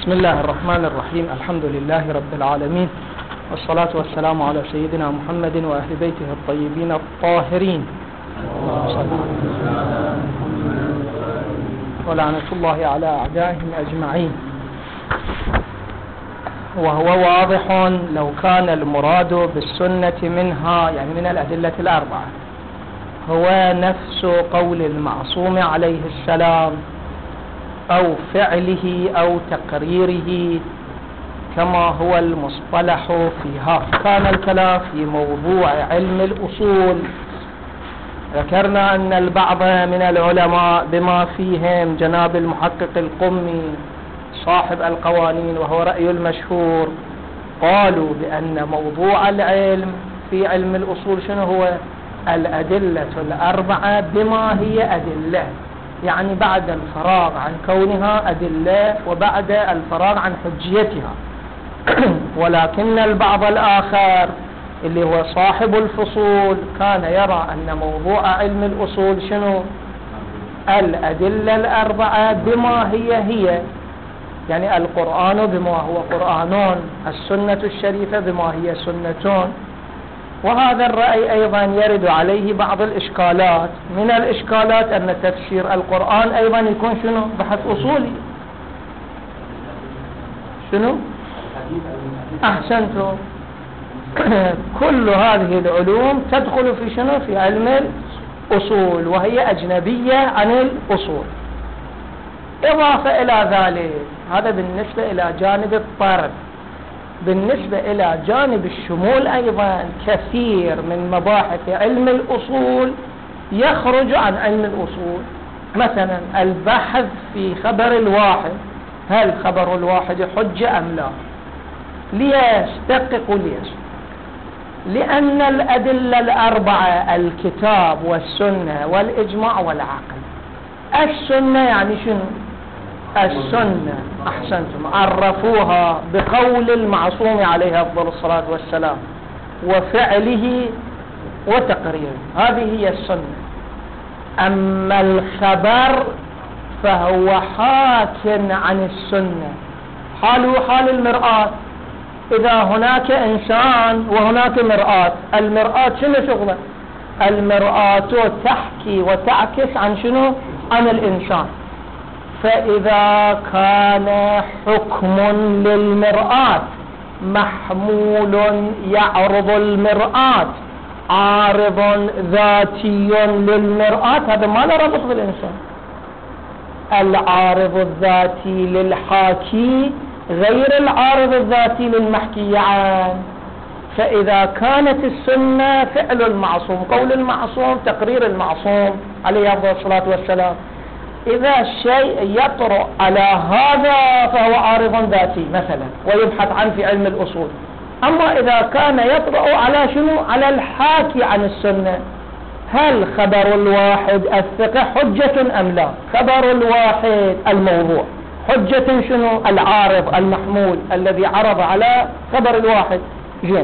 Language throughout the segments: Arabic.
بسم الله الرحمن الرحيم. الحمد لله رب العالمين، والصلاة والسلام على سيدنا محمد وأهل بيته الطيبين الطاهرين، ولعنة الله على أعدائهم أجمعين. وهو واضح لو كان المراد بالسنة منها يعني من الأدلة الأربعة هو نفس قول المعصوم عليه السلام أو فعله أو تقريره كما هو المصطلح فيها. كان الكلام في موضوع علم الأصول. ذكرنا أن البعض من العلماء بما فيهم جناب المحقق القمي صاحب القوانين وهو رأي المشهور قالوا بأن موضوع العلم في علم الأصول شنو هو؟ الأدلة الأربعة بما هي أدلة، يعني بعد الفراغ عن كونها أدلة وبعد الفراغ عن حجيتها. ولكن البعض الآخر اللي هو صاحب الفصول كان يرى أن موضوع علم الأصول شنو؟ الأدلة الأربعة بما هي يعني القرآن بما هو قرآن، السنة الشريفة بما هي سنة. وهذا الرأي أيضا يرد عليه بعض الإشكالات. من الإشكالات أن تفسير القرآن أيضا يكون شنو؟ بحث أصولي. شنو؟ أحسنتم. كل هذه العلوم تدخل في شنو؟ في علم الأصول، وهي أجنبية عن الأصول. إضافة إلى ذلك، هذا بالنسبة إلى جانب الطرد. بالنسبة إلى جانب الشمول أيضا كثير من مباحث علم الأصول يخرج عن علم الأصول. مثلا البحث في خبر الواحد، هل خبر الواحد حجة أم لا؟ ليش؟ دققوا ليش. لأن الأدلة الأربعة الكتاب والسنة والإجماع والعقل. السنة يعني شنو؟ السنة أحسنتم عرفوها بقول المعصوم عليه أفضل الصلاة والسلام وفعله وتقريره، هذه هي السنة. أما الخبر فهو حاك عن السنة، حاله حال المرآة. إذا هناك إنسان وهناك مرآة، المرآة شنو شغله؟ المرآة تحكي وتعكس عن شنو؟ عن الإنسان. فإذا كان حكم للمرآة محمول يعرض المرآة عارض ذاتي للمرآة، هذا ما له ربط بالإنسان. العارض الذاتي للحاكي غير العارض الذاتي للمحكي عنه. فإذا كانت السنة فعل المعصوم، قول المعصوم، تقرير المعصوم عليه أفضل الصلاة والسلام، إذا الشيء يطرأ على هذا فهو عارض ذاتي مثلا ويبحث عنه في علم الأصول. أما إذا كان يطرأ على شنو؟ على الحاكي عن السنة، هل خبر الواحد الثقة حجة أم لا؟ خبر الواحد الموضوع حجة شنو؟ العارض المحمول الذي عرض على خبر الواحد. زين،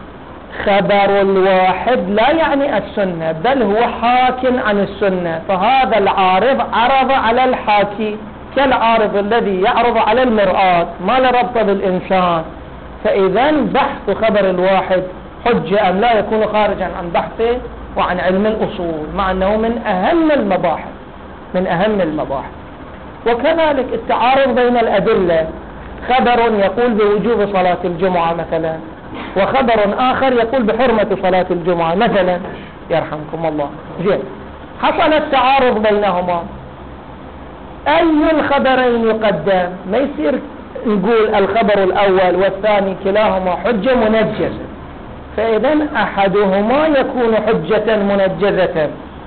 خبر الواحد لا يعني السنة، بل هو حاك عن السنة. فهذا العارض عرض على الحاكي كالعارض الذي يعرض على المرآة، ما له ربط بالإنسان. فإذا بحث خبر الواحد حجة أم لا يكون خارجا عن بحثه وعن علم الأصول، مع أنه من أهم المباحث، من أهم المباحث. وكذلك التعارض بين الأدلة، خبر يقول بوجوب صلاة الجمعة مثلا، وخبر آخر يقول بحرمة صلاة الجمعة مثلا، يرحمكم الله. زين، حصل التعارض بينهما، أي الخبرين يقدم؟ ما يصير نقول الخبر الأول والثاني كلاهما حجة منجزة، فإذا أحدهما يكون حجة منجزة،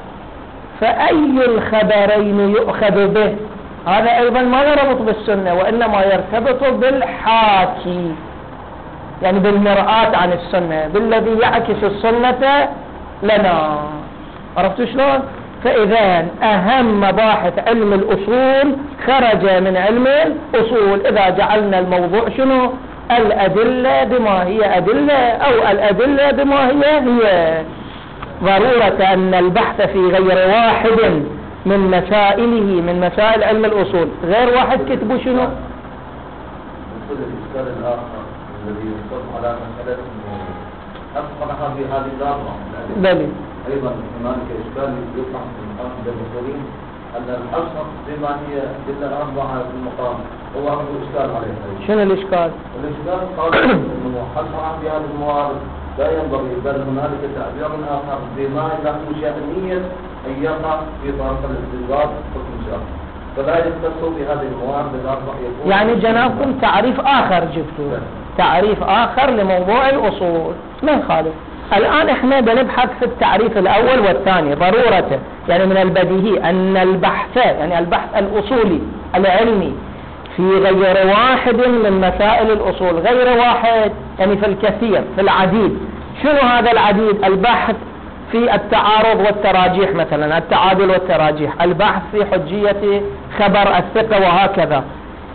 فأي الخبرين يؤخذ به؟ هذا أيضا ما يربط بالسنة، وإنما يرتبط بالحاكي، يعني بالمرآة عن السنة، بالذي يعكس السنة لنا. عرفتوا شلون؟ فإذا أهم مباحث علم الأصول خرج من علم الأصول إذا جعلنا الموضوع شنو؟ الأدلة بما هي أدلة، أو الأدلة بما هي ضرورة أن البحث في غير واحد من مسائله، من مسائل علم الأصول، غير واحد كتبوا شنو؟ يقصد الإشكال الآخر الذي يصب على مسألة أنه أصبح في هذه الدارة. بلي. أيضا هنالك إشكال يطرح في المقام الدكتورين أن الحصر بما هي إلا أربعة في المقام هو عنده إشكال عليه. شنو الإشكال؟ الإشكال قال أنه حصر في هذه الموارد لا ينبغي، بل هنالك تعبير آخر بما له شأنية أن يقع في طرف الاستنباط حكم شرعي، فلا يختص بهذه الموارد الأربع. يعني جنابكم تعريف آخر جبتوا، تعريف آخر لموضوع الأصول، ما يخالف. الآن احنا بنبحث في التعريف الأول والثاني ضرورته، يعني من البديهي أن البحث، يعني البحث الأصولي العلمي في غير واحد من مسائل الأصول، غير واحد يعني في الكثير في العديد. شنو هذا العديد؟ البحث في التعارض والتراجيح مثلا، التعادل والتراجيح، البحث في حجية خبر الثقة وهكذا.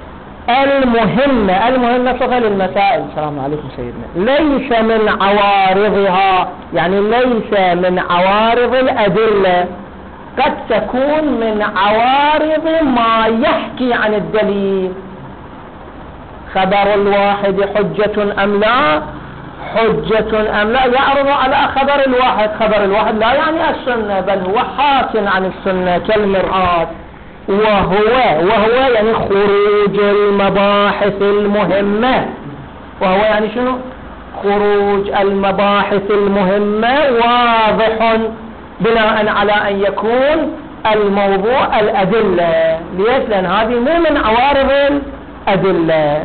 المهمة صفة للمسائل. السلام عليكم سيدنا. ليس من عوارضها، يعني ليس من عوارض الأدلة، قد تكون من عوارض ما يحكي عن الدليل. خبر الواحد حجة أم لا؟ حجة أم لا؟ يعرض على خبر الواحد. خبر الواحد لا يعني السنة، بل هو حاك عن السنة كالمرآة. وهو يعني خروج المباحث المهمة. وهو يعني شنو؟ خروج المباحث المهمة واضح بناء على أن يكون الموضوع الأدلة. ليش؟ لأن هذه مو من عوارض الأدلة.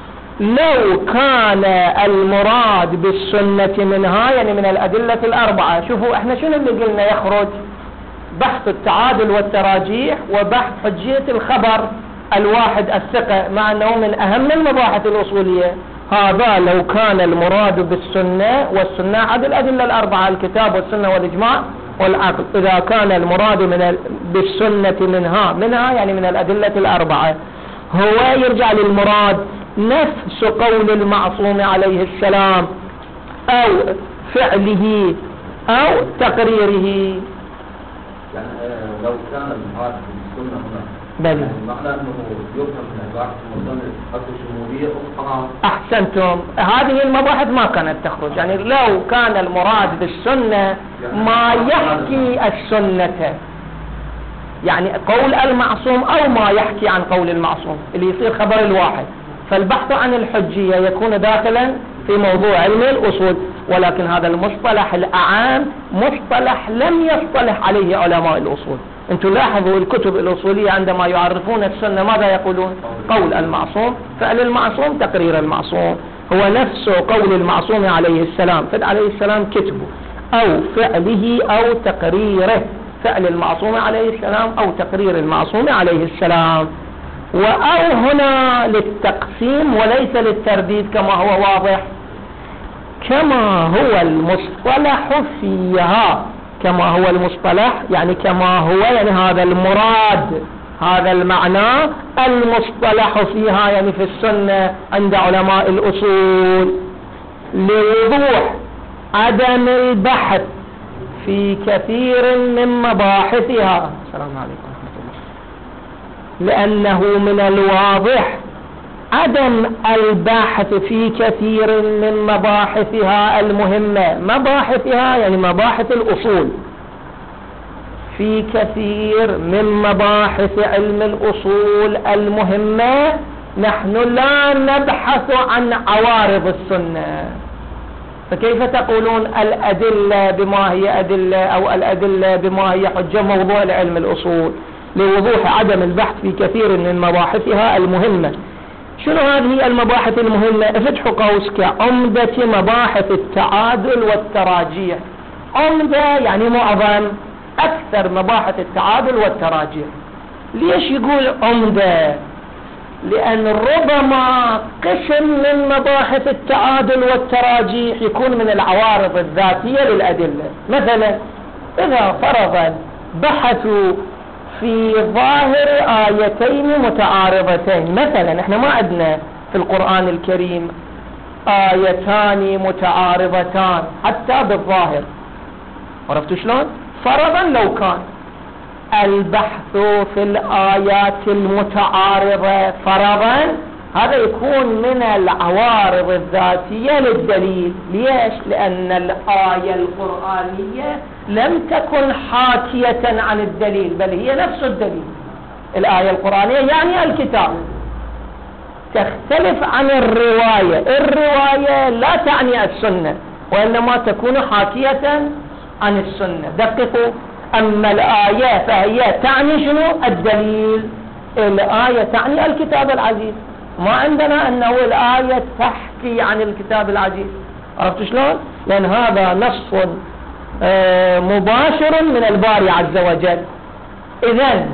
لو كان المراد بالسنة منها يعني من الأدلة الأربعة، شوفوا احنا شنو اللي قلنا يخرج؟ بحث التعادل والتراجيح وبحث حجية الخبر الواحد الثقة، مع أنه من أهم المباحث الأصولية. هذا لو كان المراد بالسنة، والسنة عد الأدلة الأربعة، الكتاب والسنة والإجماع والعقل. إذا كان المراد بالسنة منها يعني من الأدلة الأربعة، هو يرجع للمراد نفس قول المعصوم عليه السلام أو فعله أو تقريره. يعني لو كان المراد بالسنة هنا بلي، معنى أنه يفهم من عبارة المصنف حتى شمولية أخرى. أحسنتم. هذه المباحث ما كانت تخرج. يعني لو كان المراد بالسنة ما يحكي السنة، يعني قول المعصوم أو ما يحكي عن قول المعصوم اللي يصير خبر الواحد، فالبحث عن الحجية يكون داخلا في موضوع علم الأصول. ولكن هذا المصطلح الأعام مصطلح لم يصطلح عليه علماء الأصول. انتم لاحظوا الكتب الأصولية عندما يعرفون السنة ماذا يقولون؟ قول المعصوم، فعل المعصوم، تقرير المعصوم. هو نفسه قول المعصوم عليه السلام، فعل عليه السلام كتبه، أو فعله أو تقريره، فعل المعصوم عليه السلام أو تقرير المعصوم عليه السلام. وأو هنا للتقسيم وليس للترديد كما هو واضح، كما هو المصطلح فيها، كما هو المصطلح يعني كما هو يعني هذا المراد، هذا المعنى المصطلح فيها يعني في السنة عند علماء الأصول، لوضوح عدم البحث في كثير من مباحثها. السلام عليكم ورحمة الله. لأنه من الواضح عدم البحث في كثير من مباحثها المهمة. مباحثها يعني مباحث الأصول. في كثير من مباحث علم الأصول المهمة نحن لا نبحث عن عوارض السنة. فكيف تقولون الأدلة بما هي أدلة أو الأدلة بما هي حجة؟ موضوع لعلم الأصول لوضوح عدم البحث في كثير من مباحثها المهمة. شنو هذه المباحث المهمة؟ افتحوا قوس كعمدة مباحث التعادل والتراجيح. عمدة يعني معظم، أكثر مباحث التعادل والتراجيح. ليش يقول عمدة؟ لأن ربما قسم من مباحث التعادل والتراجيح يكون من العوارض الذاتية للأدلة. مثلا إذا فرضا بحثوا في ظاهر آيتين متعارضتين، مثلا احنا ما عندنا في القرآن الكريم آيتان متعارضتان حتى بالظاهر، عرفتوا شلون؟ فرضا لو كان البحث في الآيات المتعارضة فرضا هذا يكون من العوارض الذاتية للدليل. ليش؟ لأن الآية القرآنية لم تكن حاكية عن الدليل، بل هي نفس الدليل. الآية القرآنية يعني الكتاب، تختلف عن الرواية. الرواية لا تعني السنة، وإنما تكون حاكية عن السنة. دققوا، أما الآية فهي تعني شنو؟ الدليل. الآية تعني الكتاب العزيز. ما عندنا أنه الآية تحكي عن الكتاب العزيز. عرفت شلون؟ لأن هذا نص مباشر من الباري عز وجل. إذن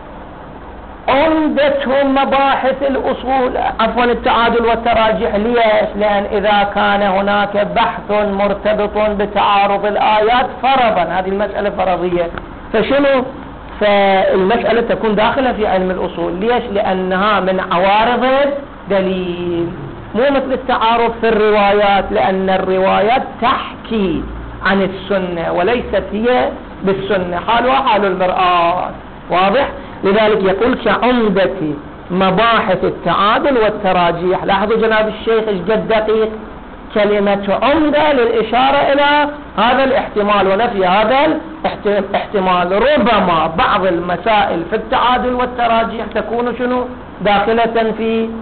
عمدة مباحث الأصول التعادل والتراجح. ليش؟ لأن إذا كان هناك بحث مرتبط بتعارض الآيات فرضا، هذه المسألة فرضية، فشنو؟ فالمسألة تكون داخلة في علم الأصول. ليش؟ لأنها من عوارض دليل، مو مثل التعارض في الروايات، لأن الروايات تحكي عن السنة وليست هي بالسنة، حالها حال المرآة. واضح؟ لذلك يقول كعمدة مباحث التعادل والتراجيح. لاحظوا جناب الشيخ ايش قد دقيق، كلمة عمدة للإشارة إلى هذا الاحتمال ونفي هذا الاحتمال. ربما بعض المسائل في التعادل والتراجيح تكون شنو؟ داخلة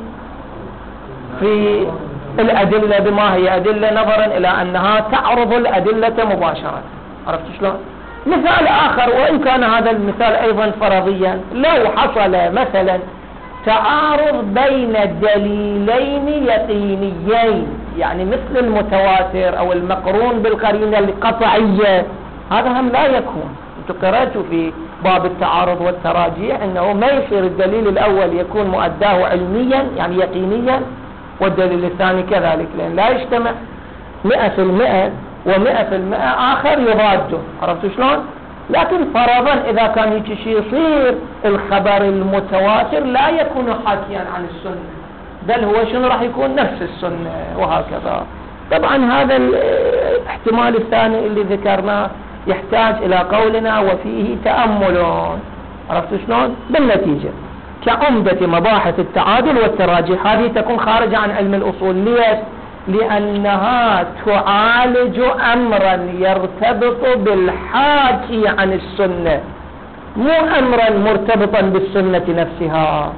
في الأدلة بما هي أدلة، نظرا إلى أنها تعرض الأدلة مباشرة. عرفت شلون؟ مثال آخر، وإن كان هذا المثال أيضا فرضيا، لو حصل مثلا تعارض بين دليلين يقينيين، يعني مثل المتواتر أو المقرون بالقرينة القطعية، هذا هم لا يكون. انتم قرأتوا في باب التعارض والتراجيح أنه ما يصير الدليل الأول يكون مؤداه علميا يعني يقينيا، والدليل الثاني كذلك، لأن لا يجتمع 100% و100% آخر يضاده. عرفتوا شلون؟ لكن فرضا إذا كان هيك شيء يصير، الخبر المتواتر لا يكون حاكيا عن السنة، بل هو شنو راح يكون؟ نفس السنة، وهكذا. طبعا هذا الاحتمال الثاني اللي ذكرناه يحتاج إلى قولنا وفيه تأمل. عرفتوا شلون؟ بالنتيجة كعمدة مباحث التعادل والتراجح هذه تكون خارجة عن علم الأصول. ليش؟ لأنها تعالج أمرا يرتبط بالحاكي عن السنة، مو أمرا مرتبطا بالسنة نفسها.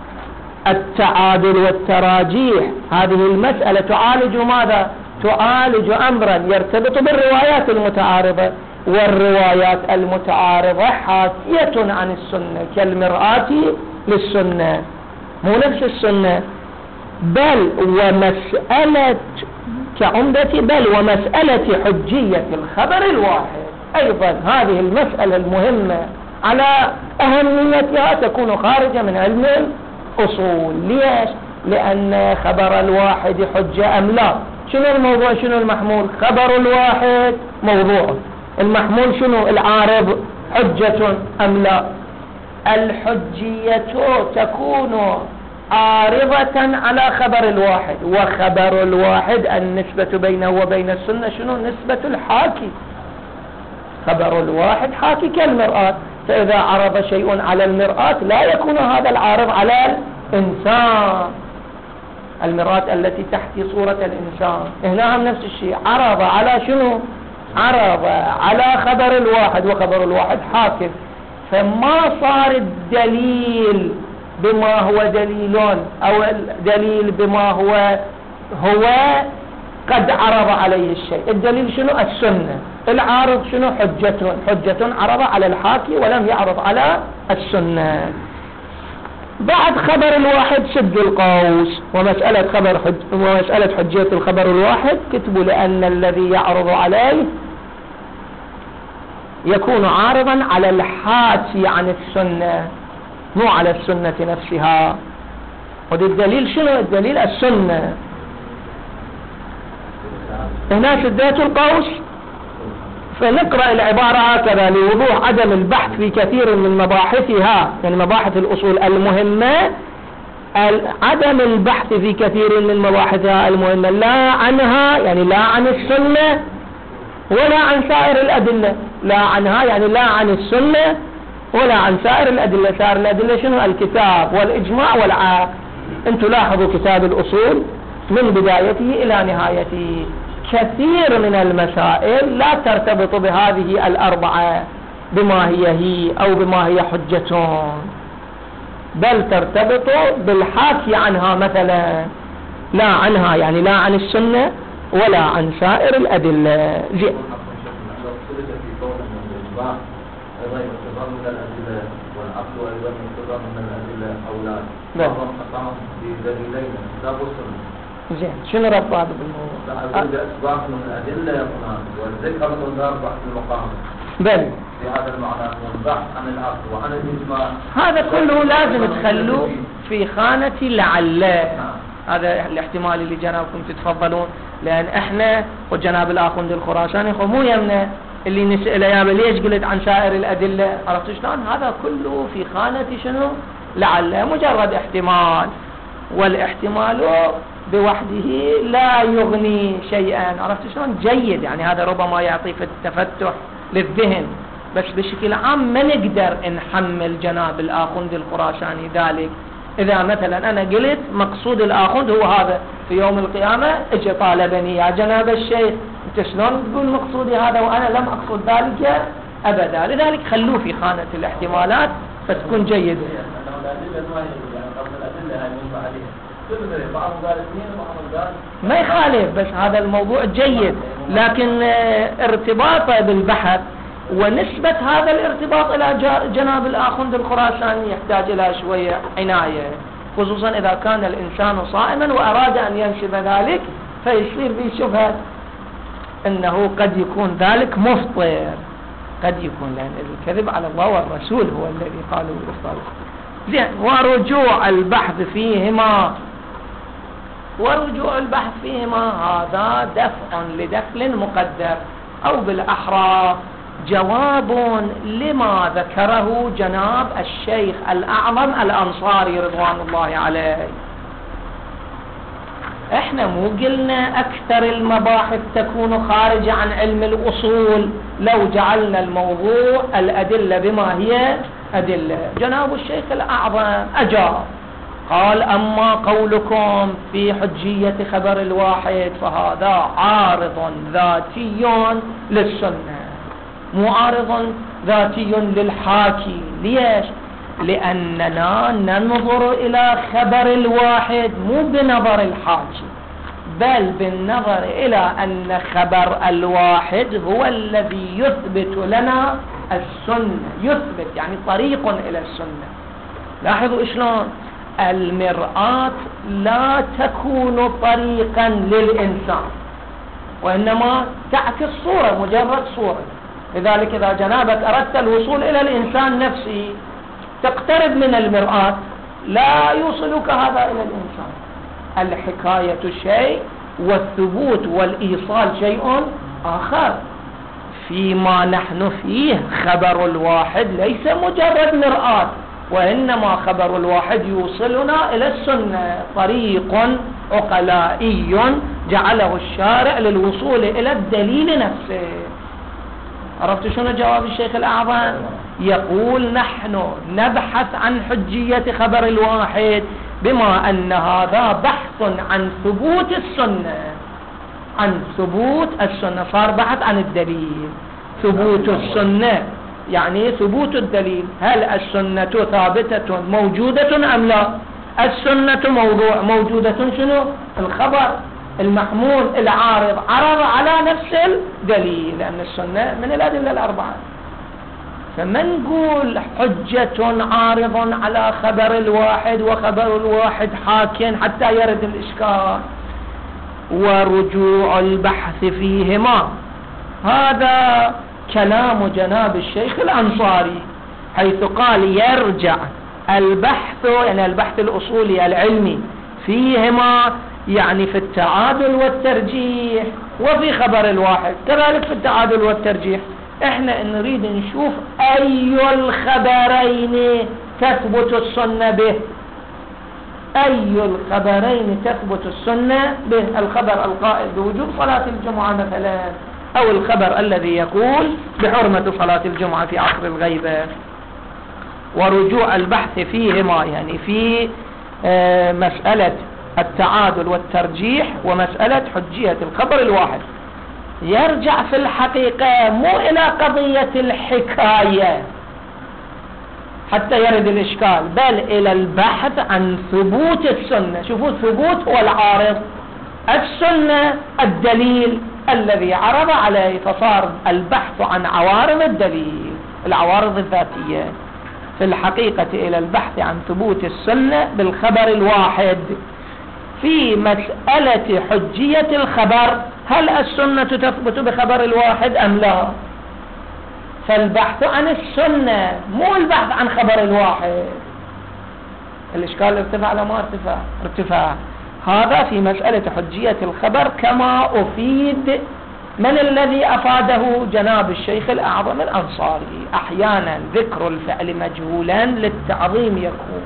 التعادل والتراجيح هذه المسألة تعالج ماذا؟ تعالج أمرا يرتبط بالروايات المتعارضة، والروايات المتعارضة حاكية عن السنة كالمرآة للسنة، مو نفس السنة. بل ومسألة كعمدة بل ومسألة حجية الخبر الواحد أيضا، هذه المسألة المهمة على أهميتها تكون خارجة من علم الأصول. ليش؟ لأن خبر الواحد حجة أم لا؟ شنو الموضوع؟ شنو المحمول؟ خبر الواحد موضوع، المحمول شنو؟ العارض، حجة أم لا؟ الحجية تكون عارضة على خبر الواحد، وخبر الواحد النسبة بينه وبين السنة شنو؟ نسبة الحاكي. خبر الواحد حاكي كالمرآة، فإذا عرض شيء على المرآة لا يكون هذا العارض على الإنسان. المرآة التي تحكي صورة الإنسان، هنا هم نفس الشيء، عرض على شنو؟ عرض على خبر الواحد، وخبر الواحد حاكم. فما صار الدليل بما هو دليل، أو الدليل بما هو قد عرض عليه الشيء. الدليل شنو؟ السنة. العارض شنو؟ حجة عرض على الحاكي ولم يعرض على السنة. بعد خبر الواحد سد القوس، ومسألة حجية الخبر الواحد كتبوا لأن الذي يعرض عليه يكون عارضا على الحاكي عن السنة، مو على السنة نفسها. ودي الدليل شنو؟ الدليل السنة. هنا سديت القوس، فنقرأ العبارة هكذا لوضوح عدم البحث في كثير من مباحثها، يعني مباحث الأصول المهمة، عدم البحث في كثير من مباحثها المهمة لا عنها، يعني لا عن السنة ولا عن سائر الأدلة. لا عنها يعني لا عن السنة ولا عن سائر الأدلة. سائر الأدلة شنو؟ الكتاب والإجماع والعقل. انتم لاحظوا كتاب الأصول من بدايته إلى نهايته كثير من المسائل لا ترتبط بهذه الأربعة بما هي أو بما هي حجتهم، بل ترتبط بالحاكي عنها مثلا، لا عنها يعني لا عن السنة ولا عن سائر الأدلة. أيضا يعتبر من الأدلة والعقل أيضا يعتبر من الأدلة أولاد بعضهم حطهم بدليلين كتاب والسنة. زين شنو ربط هذا بالموضوع؟ لا أقول أسباب من الأدلة يا فلان والذكر من الأربع في المقام. بل في هذا المعنى والبحث عن العقل وعن الإجماع هذا كله لازم تخلوه في خانة لعل. هذا الاحتمال اللي جنابكم تتفضلون، لأن احنا وجناب الآخوند الخراساني مو يمنا اللي نسأله يا ليش قلت عن سائر الأدلة، عرفت شلون؟ هذا كله في خانة شنو؟ لعل، مجرد احتمال، والاحتمال بوحده لا يغني شيئا، عرفت شلون؟ جيد يعني هذا ربما يعطي في التفتح للذهن، بس بشكل عام ما نقدر نحمل جناب الآخوند الخراساني ذلك. إذا مثلا أنا قلت مقصود الآخوند هو هذا، في يوم القيامة اجي طالبني يا جناب الشيخ انت شلون تقول مقصودي هذا وأنا لم أقصد ذلك أبدا، لذلك خلوه في خانة الاحتمالات فتكون جيدة. ما يخالف، بس هذا الموضوع جيد، لكن ارتباطه بالبحث ونسبة هذا الارتباط إلى جناب الآخوند الخراساني يحتاج إلى شوية عناية، خصوصا إذا كان الإنسان صائما وأراد أن ينسب ذلك فيصير به شبهة أنه قد يكون ذلك مفطر، قد يكون، لأن الكذب على الله والرسول هو الذي قالوا بالإفطار. زين، ورجوع البحث فيهما، ورجوع البحث فيهما هذا دفع لدخل مقدر، أو بالأحرى جواب لما ذكره جناب الشيخ الأعظم الأنصاري رضوان الله عليه. احنا مو قلنا أكثر المباحث تكون خارجة عن علم الأصول لو جعلنا الموضوع الأدلة بما هي أدلة؟ جناب الشيخ الأعظم أجاب قال أما قولكم في حجية خبر الواحد فهذا عارض ذاتي للسنة، معارض ذاتي للحاكي. ليش؟ لأننا ننظر إلى خبر الواحد مو بنظر الحاكي، بل بالنظر إلى أن خبر الواحد هو الذي يثبت لنا السنة، يثبت يعني طريق إلى السنة. لاحظوا شلون المرآة لا تكون طريقا للإنسان، وإنما تعكس صورة، مجرد صورة. لذلك إذا جنابك أردت الوصول إلى الإنسان نفسه تقترب من المرآة، لا يوصلك هذا إلى الإنسان. الحكاية شيء والثبوت والإيصال شيء آخر. فيما نحن فيه خبر الواحد ليس مجرد مرآة، وإنما خبر الواحد يوصلنا إلى السنة، طريق عقلائي جعله الشارع للوصول إلى الدليل نفسه. عرفت شنو جواب الشيخ الأعظم؟ يقول نحن نبحث عن حجية خبر الواحد بما أن هذا بحث عن ثبوت السنة، عن ثبوت السنة، صار بحث عن الدليل. ثبوت السنة يعني ثبوت الدليل، هل السنة ثابتة موجودة أم لا؟ السنة موضوع موجودة، شنو؟ الخبر المحمول العارض عرض على نفس الدليل، لأن السنة من الأدلة الأربعة. فما نقول حجة عارض على خبر الواحد وخبر الواحد حاكٍ حتى يرد الإشكال. ورجوع البحث فيهما هذا كلام جناب الشيخ الأنصاري، حيث قال يرجع البحث، يعني البحث الأصولي العلمي، فيهما يعني في التعادل والترجيح وفي خبر الواحد، كذلك في التعادل والترجيح. احنا نريد نشوف اي الخبرين تثبت السنة به، اي الخبرين تثبت السنة به. الخبر القائل بوجوب صلاة الجمعة مثلا، او الخبر الذي يقول بحرمة صلاة الجمعة في عصر الغيبة. ورجوع البحث فيهما يعني في مسألة التعادل والترجيح ومسألة حجية الخبر الواحد، يرجع في الحقيقة مو إلى قضية الحكاية حتى يرد الإشكال، بل إلى البحث عن ثبوت السنة. شوفوا، ثبوت هو العارض، السنة الدليل الذي عرض عليه، فصار البحث عن عوارض الدليل، العوارض الذاتية، في الحقيقة إلى البحث عن ثبوت السنة بالخبر الواحد. في مسألة حجية الخبر، هل السنة تثبت بخبر الواحد أم لا؟ فالبحث عن السنة مو البحث عن خبر الواحد. الإشكال ارتفع ولا ما ارتفع؟ ارتفع. هذا في مسألة حجية الخبر كما أفيد من الذي أفاده جناب الشيخ الأعظم الأنصاري. أحيانا ذكر الفعل مجهولا للتعظيم يكون،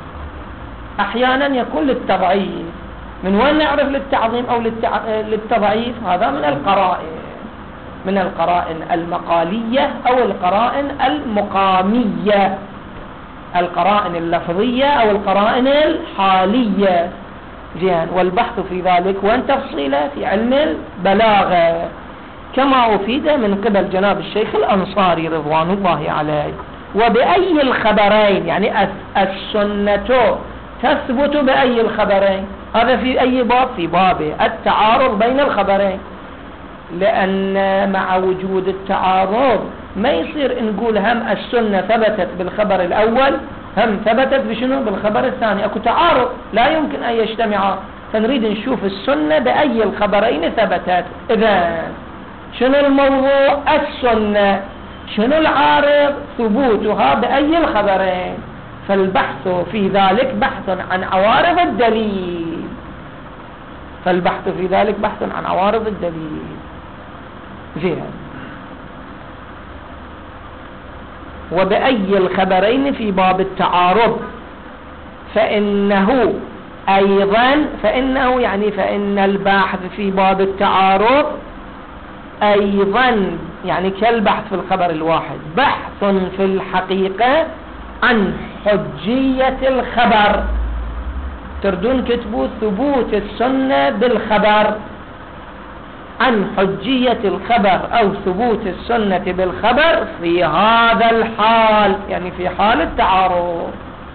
أحيانا يكون للتضعيف. من وين نعرف للتعظيم أو للتضعيف؟ هذا من القرائن، من القرائن المقالية أو القرائن المقامية، القرائن اللفظية أو القرائن الحالية. زين، والبحث في ذلك وين تفصيله؟ في علم البلاغة كما أفيد من قبل جناب الشيخ الأنصاري رضوان الله عليه. وبأي الخبرين، يعني السنة تثبت بأي الخبرين؟ هذا في أي باب؟ في باب التعارض بين الخبرين، لأن مع وجود التعارض ما يصير نقول هم السنة ثبتت بالخبر الأول هم ثبتت بشنو؟ بالخبر الثاني. أكو تعارض لا يمكن أن يجتمعا، فنريد نشوف السنة بأي الخبرين ثبتت. إذا شنو الموضوع؟ السنة. شنو العارض؟ ثبوتها بأي الخبرين. فالبحث في ذلك بحث عن عوارض الدليل، فالبحث في ذلك بحث عن عوارض الدليل. زين، وبأي الخبرين في باب التعارض فإنه أيضا، فإنه يعني فإن البحث في باب التعارض أيضا يعني كالبحث في الخبر الواحد بحث في الحقيقة عن حجية الخبر. تردون كتبوا ثبوت السنة بالخبر، عن حجية الخبر أو ثبوت السنة بالخبر في هذا الحال، يعني في حال التعارض.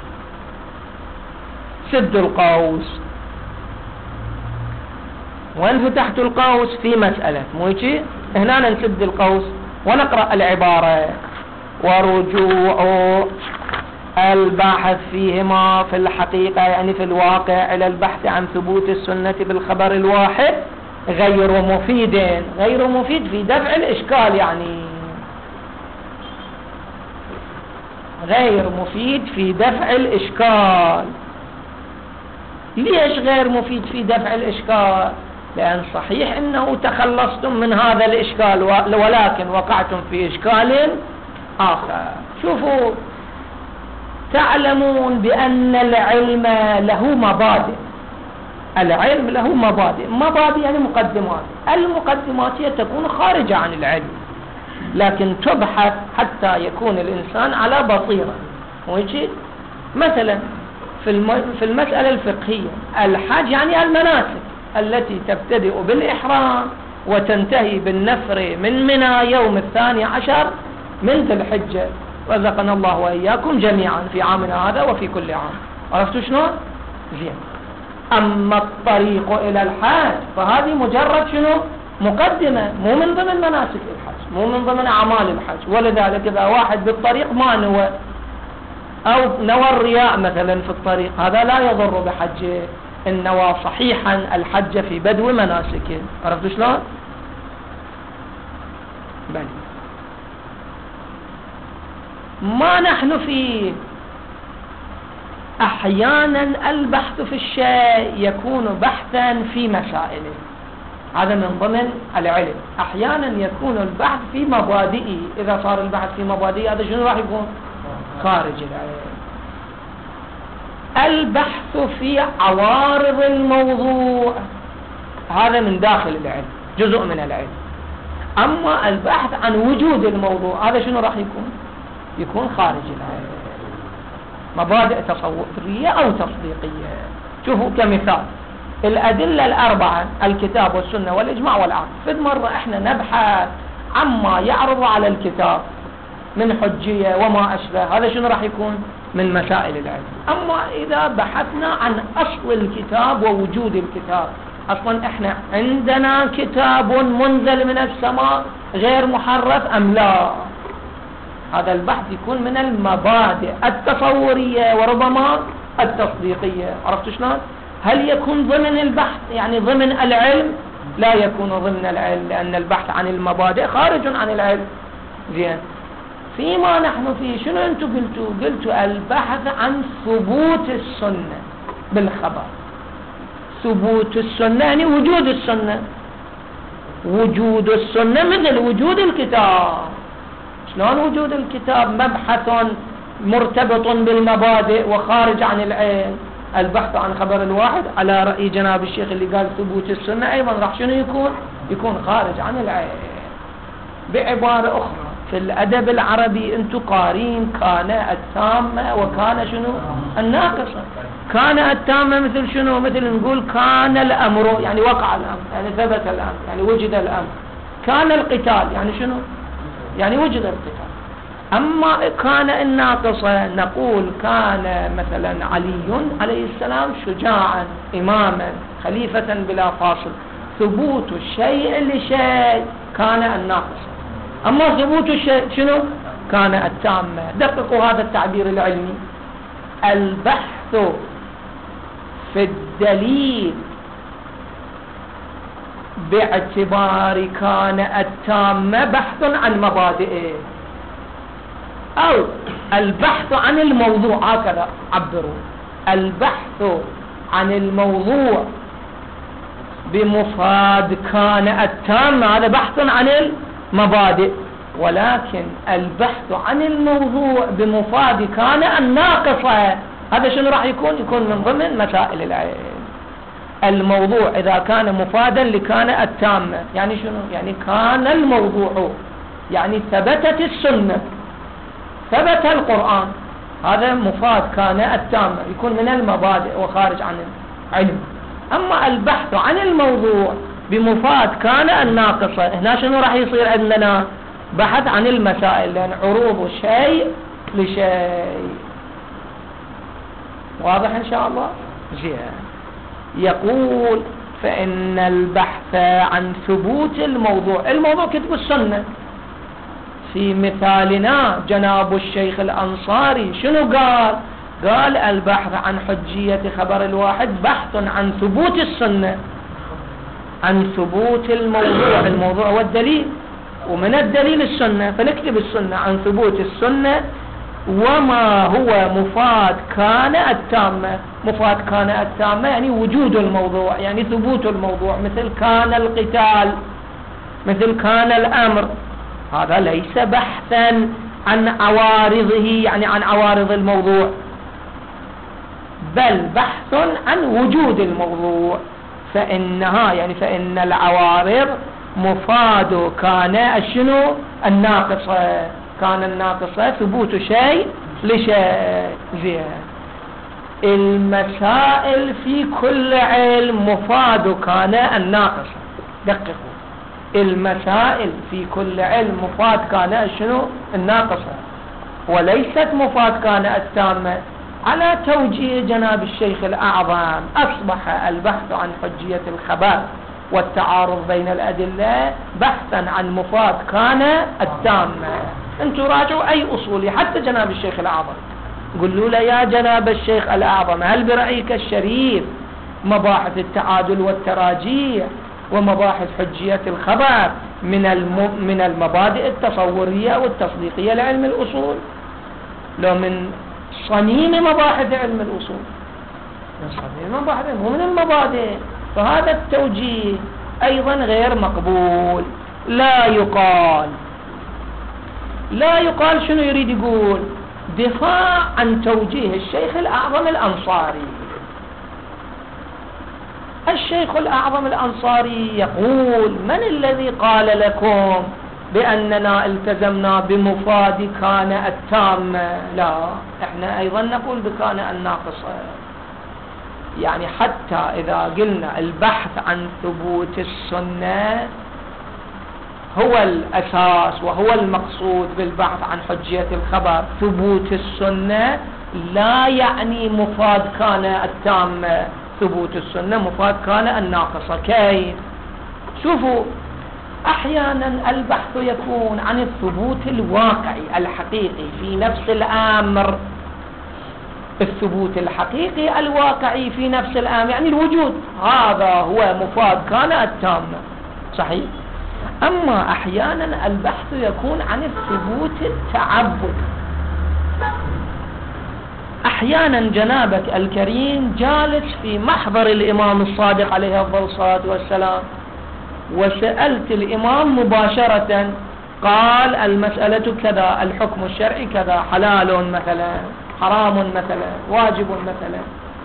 سد القوس. وين فتحت القوس؟ في مسألة مو هيك؟ هنا نسد القوس ونقرأ العبارة: ورجوع البحث فيهما في الحقيقة يعني في الواقع إلى البحث عن ثبوت السنة بالخبر الواحد غير مفيد. غير مفيد في دفع الإشكال، يعني غير مفيد في دفع الإشكال. ليش غير مفيد في دفع الإشكال؟ لأن صحيح أنه تخلصتم من هذا الإشكال ولكن وقعتم في إشكال آخر. شوفوا، تعلمون بأن العلم له مبادئ، العلم له مبادئ، مبادئ يعني مقدمات. المقدمات هي تكون خارجة عن العلم، لكن تبحث حتى يكون الإنسان على بصيرة. ويجي مثلا في المسألة الفقهية، الحج يعني المناسك التي تبتدئ بالإحرام وتنتهي بالنفر من منى يوم 12 من ذي الحجة، رزقنا الله وإياكم جميعا في عامنا هذا وفي كل عام. عرفتوا شنو؟ زين. أما الطريق إلى الحج فهذه مجرد شنو؟ مقدمة، مو من ضمن مناسك الحج، مو من ضمن أعمال الحج. ولذلك إذا واحد بالطريق ما نوى أو نوى الرياء مثلا في الطريق، هذا لا يضر بحجه، إن نوى صحيحا الحج في بدو مناسكه. عرفتوا شلون؟ بل ما نحن فيه أحيانا البحث في الشيء يكون بحثا في مسائله، هذا من ضمن العلم. أحيانا يكون البحث في مبادئه، إذا صار البحث في مبادئه هذا شنو راح يكون؟ خارج العلم. البحث في عوارض الموضوع هذا من داخل العلم، جزء من العلم. أما البحث عن وجود الموضوع هذا شنو راح يكون؟ يكون خارج العلم. مبادئ تصورية أو تصديقية. شوفوا كمثال الأدلة الأربعة، الكتاب والسنة والإجماع والعقل. فد مرة إحنا نبحث عما يعرض على الكتاب من حجية وما أشبه، هذا شنو راح يكون؟ من مسائل العلم. أما إذا بحثنا عن أصل الكتاب ووجود الكتاب، أصلا إحنا عندنا كتاب منزل من السماء غير محرف أم لا؟ هذا البحث يكون من المبادئ التصورية وربما التصديقية. عرفت شلون؟ هل يكون ضمن البحث يعني ضمن العلم؟ لا يكون ضمن العلم، لأن البحث عن المبادئ خارج عن العلم. زين، فيما نحن فيه شنو أنتم قلتوا البحث عن ثبوت السنة بالخبر. ثبوت السنة يعني وجود السنة. وجود السنة مثل وجود الكتاب. شلون وجود الكتاب مبحث مرتبط بالمبادئ وخارج عن العلم؟ البحث عن خبر الواحد على رأي جناب الشيخ اللي قال ثبوت السنة أيضا راح شنو يكون خارج عن العلم. بعبارة أخرى في الأدب العربي أنتم قارين كان التامة وكان شنو الناقصة. كان التامة مثل شنو؟ مثل نقول كان الأمر يعني وقع الأمر، يعني ثبت الأمر، يعني وجد الأمر. كان القتال يعني شنو؟ يعني وجد القتال. أما كان الناقصة نقول كان مثلا علي عليه السلام شجاعا إماما خليفة بلا فاصل. ثبوت الشيء لشيء كان الناقصة، أما ثبوت الشيء شنو؟ كان التامة. دققوا هذا التعبير العلمي. البحث في الدليل باعتبار كان التامة بحث عن مبادئه، أو البحث عن الموضوع، هكذا عبروا. البحث عن الموضوع بمفاد كان التامة هذا بحث عن المبادئ، ولكن البحث عن الموضوع بمفاد كان الناقصة هذا شنو راح يكون من ضمن مسائل العلم. الموضوع إذا كان مفادا لكان التامة يعني شنو؟ يعني كان الموضوع يعني ثبتت السنة، ثبت القرآن، هذا مفاد كان التامة يكون من المبادئ وخارج عن العلم. أما البحث عن الموضوع بمفاد كان الناقصة هنا شنو راح يصير عندنا؟ بحث عن المسائل، لأن عروض شيء لشيء. واضح إن شاء الله؟ زين. يقول فإن البحث عن ثبوت الموضوع كتب السنة. في مثالنا جناب الشيخ الأنصاري شنو قال البحث عن حجية خبر الواحد بحث عن ثبوت السنة، عن ثبوت الموضوع والدليل، ومن الدليل السنة، فنكتب السنة عن ثبوت السنة وما هو مفاد كان التامة. مفاد كان التامة يعني وجود الموضوع، يعني ثبوت الموضوع، مثل كان القتال، مثل كان الأمر. هذا ليس بحثا عن عوارضه يعني عن عوارض الموضوع، بل بحث عن وجود الموضوع. فإنها يعني فإن العوارض مفاد كان شنو؟ الناقصة. كان الناقصة ثبوت شيء لشيء. زين. المسائل في كل علم مفاد كان الناقصة. دققوا، المسائل في كل علم مفاد كان شنو؟ الناقصة، وليست مفاد كان التامة. على توجيه جناب الشيخ الأعظم أصبح البحث عن حجية الخبر والتعارض بين الأدلة بحثا عن مفاد كان التامة. انتوا راجعوا أي أصولي حتى جناب الشيخ الأعظم قلوا له يا جناب الشيخ الأعظم هل برأيك الشريف مباحث التعادل والتراجيح ومباحث حجية الخبر من المبادئ التصورية والتصديقية لعلم الأصول، لو من صميم مباحث علم الأصول، من صميم مباحث مو من المبادئ. فهذا التوجيه أيضا غير مقبول. لا يقال شنو يريد يقول؟ دفاع عن توجيه الشيخ الأعظم الأنصاري. الشيخ الأعظم الأنصاري يقول من الذي قال لكم بأننا التزمنا بمفاد كان التامة، لا، احنا أيضا نقول بكان الناقصة. يعني حتى إذا قلنا البحث عن ثبوت السنة هو الأساس وهو المقصود بالبحث عن حجية الخبر، ثبوت السنة لا يعني مفاد كان التامة، ثبوت السنة مفاد كان الناقصة. كيف؟ شوفوا، أحيانا البحث يكون عن الثبوت الواقعي الحقيقي في نفس الأمر، الثبوت الحقيقي الواقعي في نفس الأمر يعني الوجود، هذا هو مفاد كان التامة، صحيح. أما أحيانا البحث يكون عن الثبوت التعبدي. أحيانا جنابك الكريم جالس في محضر الإمام الصادق عليه أفضل الصلاة والسلام، وسألت الإمام مباشرة، قال المسألة كذا، الحكم الشرعي كذا، حلال مثلا، حرام مثلا، واجب مثلا.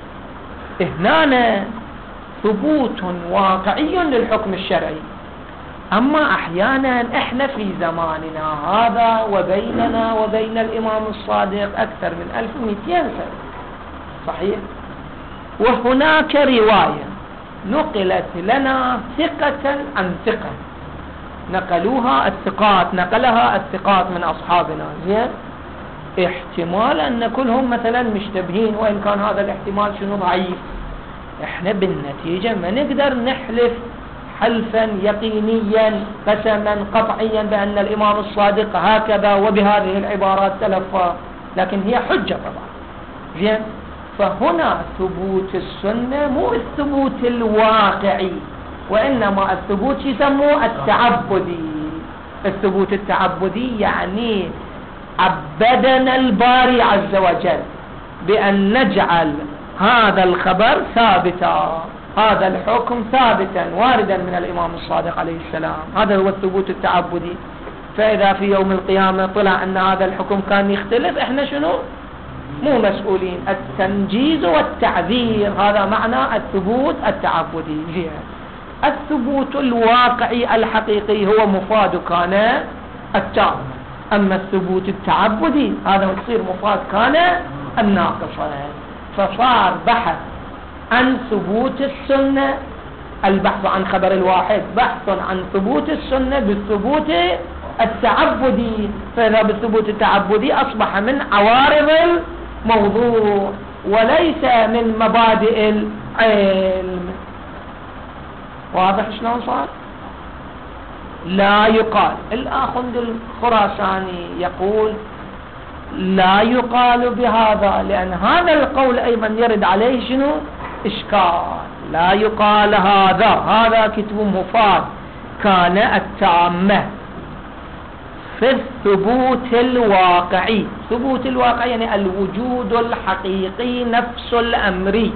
هنا ثبوت واقعي للحكم الشرعي. أما أحيانا إحنا في زماننا هذا وبيننا وبين الإمام الصادق أكثر من 1200 سنة، صحيح، وهناك رواية نقلت لنا ثقة عن ثقة، نقلها الثقات من أصحابنا، زين، احتمال أن كلهم مثلا مشتبهين، وإن كان هذا الاحتمال شنو ضعيف. احنا بالنتيجة ما نقدر نحلف حلفا يقينيا قسما قطعيا بأن الإمام الصادق هكذا وبهذه العبارات تلفى، لكن هي حجة طبعا، زين. فهنا ثبوت السنة مو الثبوت الواقعي، وإنما الثبوت يسموه التعبدي. الثبوت التعبدي يعني عبدنا الباري عز وجل بأن نجعل هذا الخبر ثابتا، هذا الحكم ثابتا واردا من الإمام الصادق عليه السلام، هذا هو الثبوت التعبدي. فإذا في يوم القيامة طلع أن هذا الحكم كان يختلف، احنا شنو؟ مو مسؤولين. التنجيز والتعذير، هذا معنى الثبوت التعبدي. الثبوت الواقعي الحقيقي هو مفاد كان التام، أما الثبوت التعبدي هذا يصير مفاد كان الناقصة. فصار بحث عن ثبوت السنة، البحث عن خبر الواحد بحث عن ثبوت السنة بالثبوت التعبدي. فإذا بالثبوت التعبدي أصبح من عوارض الموضوع وليس من مبادئ العلم. واضح شلون صار؟ لا يقال، الآخوند الخراساني يقول لا يقال بهذا، لأن هذا القول أيضا يرد عليه شنو؟ إشكال. لا يقال هذا كتب مفاد كان التامة في الثبوت الواقعي. ثبوت الواقعي يعني الوجود الحقيقي نفس الأمر،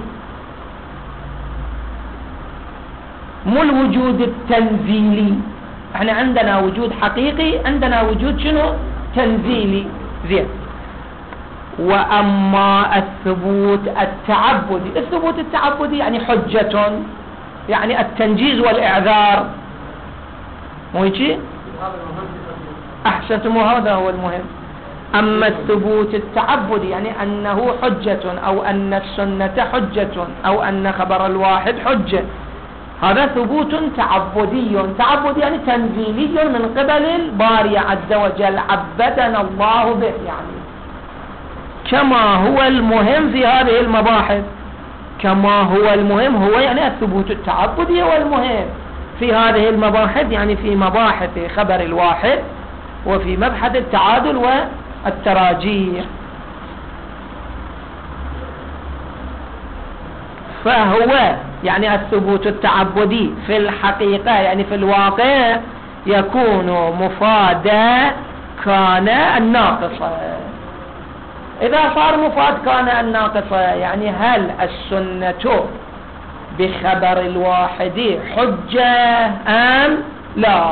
مو الوجود التنزيلي. احنا عندنا وجود حقيقي، عندنا وجود شنو؟ تنزيلي، زين. وأما الثبوت التعبدي، الثبوت التعبدي يعني حجة، يعني التنجيز والإعذار، مو هيك؟ أحسنتم، هذا هو المهم. أما الثبوت التعبدي يعني أنه حجة، أو أن السنة حجة، أو أن خبر الواحد حجة، هذا ثبوت تعبدي. تعبدي يعني تنزيلي من قبل الباري عز وجل، عبدنا الله به، يعني كما هو المهم في هذه المباحث. كما هو المهم هو يعني الثبوت التعبدي هو المهم في هذه المباحث، يعني في مباحث خبر الواحد وفي مبحث التعادل والتراجيح. فهو يعني الثبوت التعبدي في الحقيقة يعني في الواقع يكون مفادا كان الناقصة. إذا صار مفاد كان الناقصة يعني هل السنة بخبر الواحد حجة أم لا؟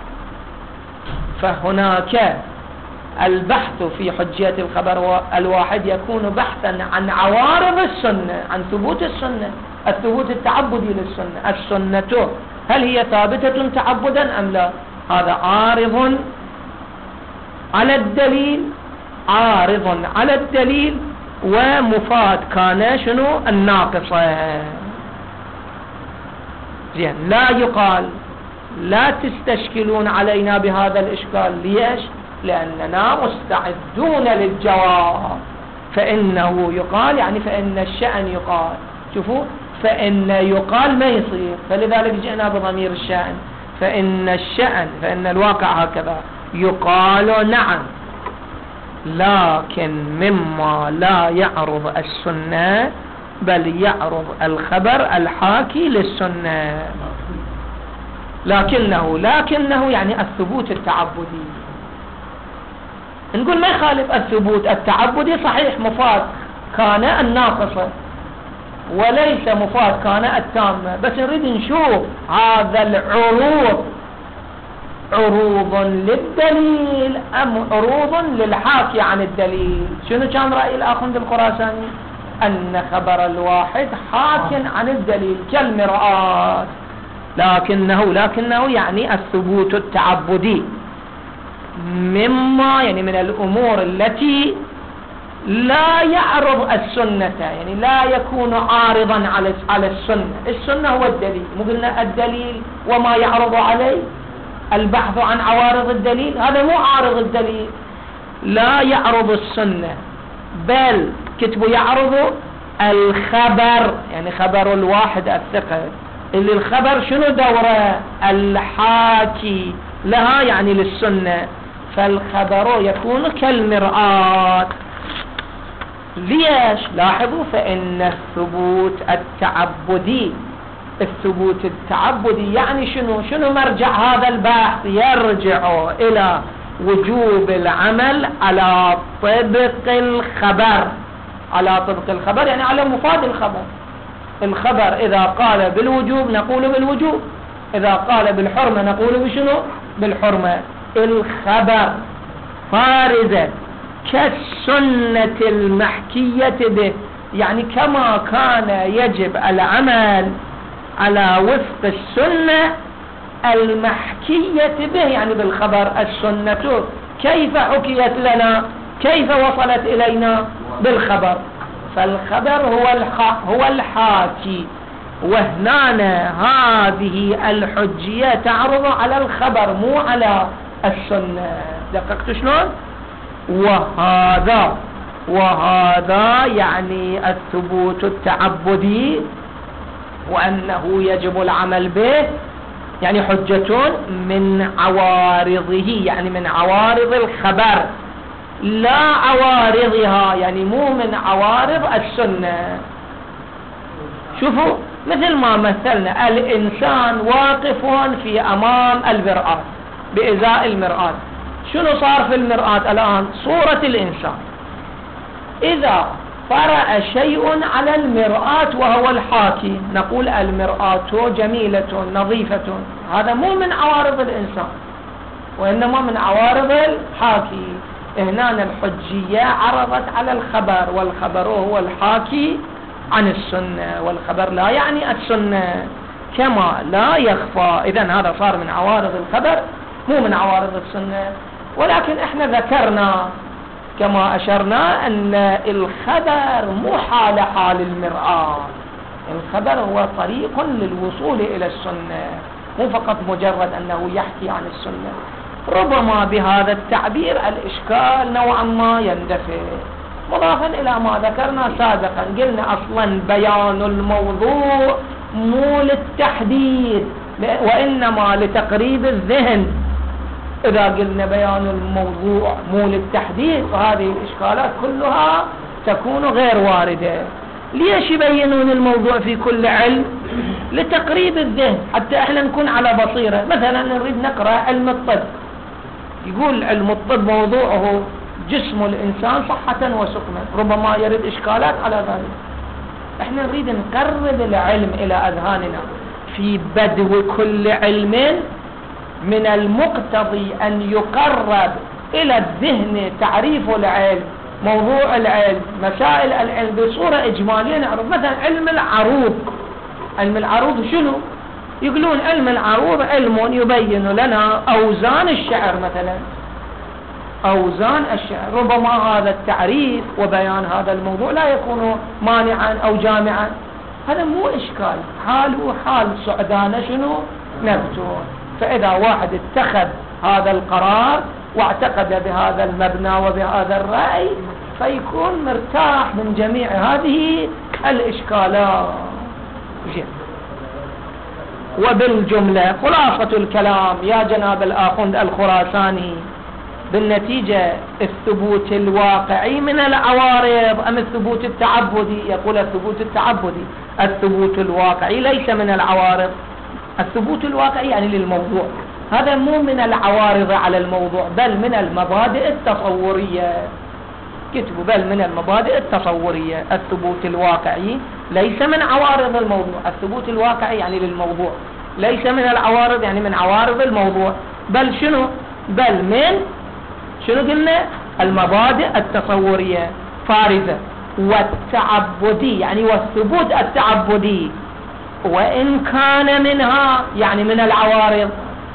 فهناك البحث في حجية الخبر الواحد يكون بحثا عن عوارض السنة، عن ثبوت السنة، الثبوت التعبدي للسنة. السنة هل هي ثابتة تعبدا أم لا؟ هذا عارض على الدليل، عارض على الدليل ومفاد كان شنو الناقصة. زين، لا يقال لا تستشكلون علينا بهذا الإشكال. ليش؟ لأننا مستعدون للجواب. فإنه يقال يعني فإن الشأن يقال. شوفوا، فإن يقال ما يصير، فلذلك جئنا بضمير الشأن. فإن الشأن، فإن الواقع هكذا، يقال نعم، لكن مما لا يعرض السنة بل يعرض الخبر الحاكي للسنة. لكنه يعني الثبوت التعبدي. نقول ما يخالف الثبوت التعبدي، صحيح مفاد كان الناقصة وليس مفاد كان التامة، بس نريد نشوف هذا العروض عروض للدليل أم عروض للحاكي عن الدليل. شنو كان رأي الآخوند الخراساني؟ أن خبر الواحد حاك عن الدليل كالمرآة. لكنه يعني الثبوت التعبدي مما يعني من الأمور التي لا يعرض السنة، يعني لا يكون عارضا على السنة. السنة هو الدليل، مو قلنا الدليل وما يعرض عليه، البحث عن عوارض الدليل، هذا مو عارض الدليل، لا يعرض السنة، بل كتبوا يعرض الخبر، يعني خبر الواحد الثقة، اللي الخبر شنو دوره؟ الحاكي لها يعني للسنة، فالخبر يكون كالمرآة. ليش؟ لاحظوا، فإن الثبوت التعبدي يعني شنو مرجع هذا البحث؟ يرجع إلى وجوب العمل على طبق الخبر، يعني على مفاد الخبر. الخبر إذا قال بالوجوب نقول بالوجوب، إذا قال بالحرمة نقول بشنو؟ بالحرمة. الخبر فارزة كالسنة المحكية به، يعني كما كان يجب العمل على وفق السنة المحكية به، يعني بالخبر. السنة كيف حكيت لنا؟ كيف وصلت إلينا؟ بالخبر. فالخبر هو الحاكي، وهنا هذه الحجية تعرض على الخبر مو على السنة. دققت شلون؟ وهذا يعني الثبوت التعبدي، وأنه يجب العمل به، يعني حجة من عوارضه، يعني من عوارض الخبر لا عوارضها، يعني مو من عوارض السنة. شوفوا، مثل ما مثلنا الإنسان واقف في أمام المرآة بإزاء المرآة، شنو صار في المرآة الآن؟ صورة الإنسان. إذا طرأ شيء على المرآة وهو الحاكي نقول المرآة جميلة نظيفة، هذا مو من عوارض الإنسان وإنما من عوارض الحاكي. هنا الحجية عرضت على الخبر، والخبر هو الحاكي عن السنة، والخبر لا يعني السنة كما لا يخفى. إذن هذا صار من عوارض الخبر مو من عوارض السنة. ولكن احنا ذكرنا كما أشرنا أن الخبر مو حال المرآة، الخبر هو طريق للوصول إلى السنة، مو فقط مجرد أنه يحكي عن السنة. ربما بهذا التعبير الإشكال نوعا ما يندفع. مضافا إلى ما ذكرنا سابقا، قلنا أصلا بيان الموضوع مو للتحديد وإنما لتقريب الذهن. إذا قلنا بيان الموضوع مو للتحديد فهذه الإشكالات كلها تكون غير واردة. ليش يبينون الموضوع في كل علم؟ لتقريب الذهن، حتى احنا نكون على بصيرة. مثلا نريد نقرأ علم الطب، يقول علم الطب موضوعه جسم الإنسان صحة وسقما، ربما يرد إشكالات على ذلك. احنا نريد نقرب العلم إلى أذهاننا. في بدو كل علم من المقتضي أن يقرب إلى الذهن تعريف العلم، موضوع العلم، مسائل العلم بصورة إجمالية. نعرف مثلا علم العروض شنو؟ يقولون علم العروض علم يبين لنا أوزان الشعر مثلا، أوزان الشعر، ربما هذا التعريف وبيان هذا الموضوع لا يكون مانعا أو جامعا، هذا مو إشكال، حاله حال سعدان شنو نبتون. فإذا واحد اتخذ هذا القرار واعتقد بهذا المبنى وبهذا الرأي فيكون مرتاح من جميع هذه الإشكالات. وبالجملة خلاصة الكلام يا جناب الآخوند الخراساني، بالنتيجة الثبوت الواقعي من العوارض أم الثبوت التعبدي؟ يقول الثبوت التعبدي. الثبوت الواقعي ليس من العوارض، الثبوت الواقعي يعني للموضوع، هذا مو من العوارض على الموضوع بل من المبادئ التصورية. كتبوا بل من المبادئ التصورية. الثبوت الواقعي ليس من عوارض الموضوع، الثبوت الواقعي يعني للموضوع، ليس من العوارض يعني من عوارض الموضوع، بل شنو؟ بل من شنو قلنا؟ المبادئ التصورية فارزة. والتعبدي يعني والثبوت التعبدي وإن كان منها يعني من العوارض،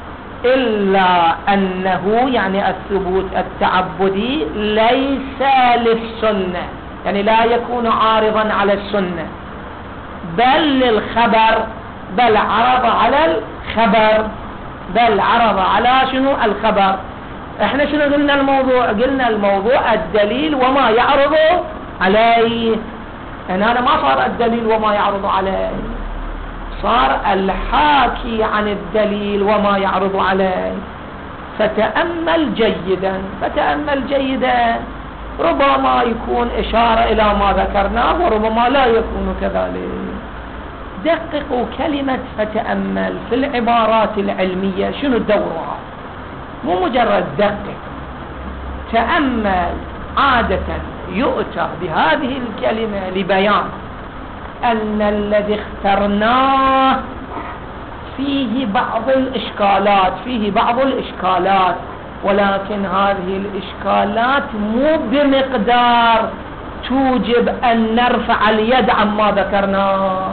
إلا أنه يعني الثبوت التعبدي ليس للسنة، يعني لا يكون عارضا على السنة بل للخبر، بل عرض على الخبر، بل عرض على شنو؟ الخبر. احنا شنو قلنا الموضوع؟ قلنا الموضوع الدليل وما يعرض عليه. هنا ما صار الدليل وما يعرض عليه، صار الحاكي عن الدليل وما يعرض عليه. فتأمل جيدا، فتأمل جيدا، ربما يكون إشارة إلى ما ذكرناه وربما لا يكون كذلك. دققوا كلمة فتأمل في العبارات العلمية شنو دورها، مو مجرد دقق. تأمل عادة يؤتى بهذه الكلمة لبيان أن الذي اخترناه فيه بعض الإشكالات، فيه بعض الإشكالات، ولكن هذه الإشكالات مو بمقدار توجب أن نرفع اليد عما ذكرناه.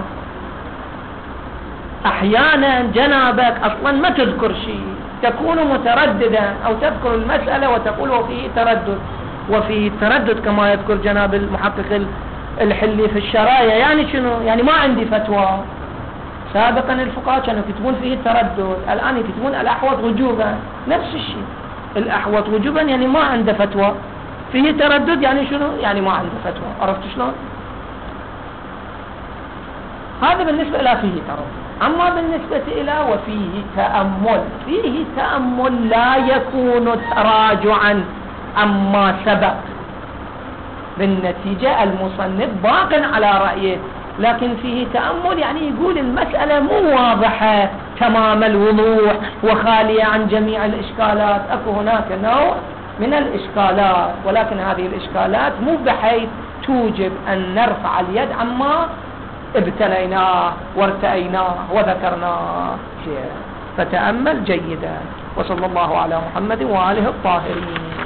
أحيانا جنابك أصلا ما تذكر شيء، تكون مترددا أو تذكر المسألة وتقول وفيه تردد، وفيه تردد كما يذكر جناب المحقق الحلي في الشرايع. يعني شنو؟ يعني ما عندي فتوى. سابقا الفقهاء كانوا يكتبون فيه تردد، الآن يكتبون الأحوط وجوبا، نفس الشيء. الأحوط وجوبا يعني ما عنده فتوى، فيه تردد يعني شنو؟ يعني ما عنده فتوى. عرفت شلون؟ هذا بالنسبة إلى فيه تردد. أما بالنسبة إلى وفيه تأمل، فيه تأمل لا يكون تراجعا عما سبق، بالنتيجة المصنف باق على رأيه، لكن فيه تأمل يعني يقول المسألة مو واضحة تمام الوضوح وخالية عن جميع الإشكالات، أكو هناك نوع من الإشكالات، ولكن هذه الإشكالات مو بحيث توجب أن نرفع اليد عما ابتليناه وارتأيناه وذكرناه. فتأمل جيدا. وصلى الله على محمد وآله الطاهرين.